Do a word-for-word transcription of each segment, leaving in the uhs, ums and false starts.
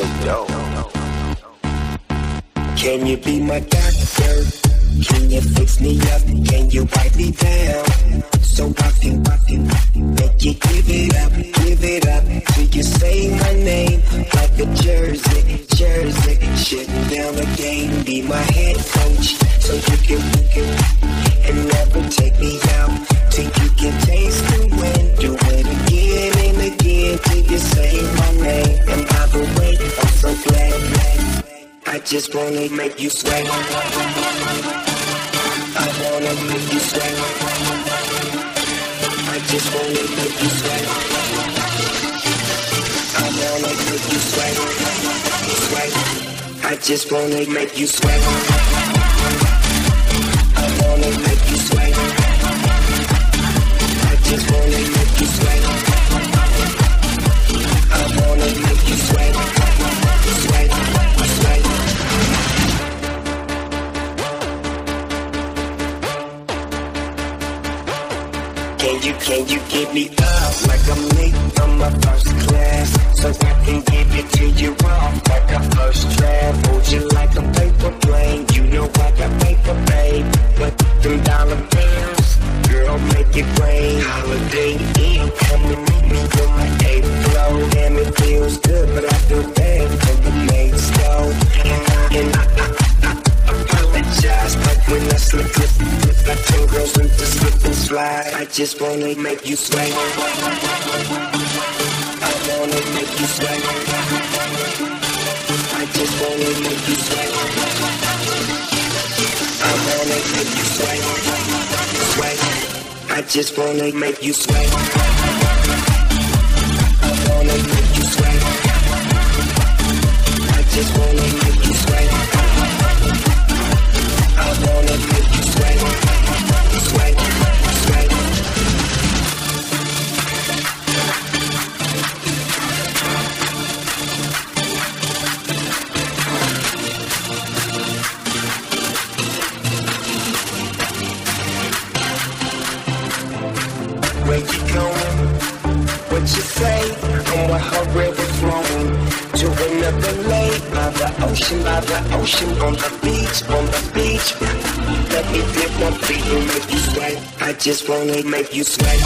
dope. Can you be my doctor? Can you fix me up? Can you wipe me down? So I can, I can make you give it up, give it up. Till you say my name like a jersey, jersey. Shutting down the game, be my head coach. So you can, you can, and never take me out. Till you can taste the wind. Do it again and again till you say my name. And by the way, I'm so glad, glad. I just wanna make you sweat. I wanna make you sweat. I just wanna make you sweat. I wanna make you sweat. Sweat. I just wanna make you sweat. I wanna make you sweat. I just wanna make you sweat. I wanna make you sweat. Sweat. Sweat. Can you, can you give me up like I'm late on my first class? So I can give it to you off like a first draft. Hold you like a paper plane. You know I got paper, babe. But them dollar bills, girl, make it rain. Holiday Inn, come and meet me on my eighth floor. Damn, it feels good, but I feel bad for the maids, though. And I, I, I, I apologize, but when I slip, slip, slip, I turn girls into slip and slide. I just wanna make you sweat. I wanna make you sweat. I just wanna make you sweat. I wanna make you sweat. Sweat. I just wanna make you sweat. I wanna make you sweat. I just wanna make you sweat. I wanna make you sweat. Sweat. Sweat. Where you going? What you say? I'm with her river flowing to another lake by the ocean, by the ocean, on the beach, on the beach. Let me dip my feet and make you sweat. I just wanna make you sweat.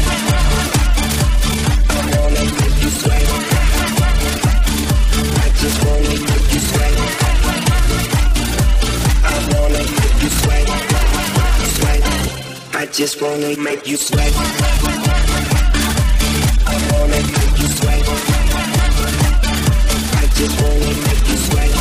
I wanna make you sweat. I just wanna make you sweat. I wanna make you sweat. Sweat. I just wanna make you sweat. I wanna make you sweat. I just wanna make you sweat.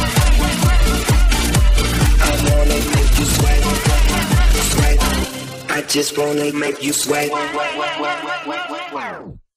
I wanna make you sweat. Sweat. I just wanna make you sweat.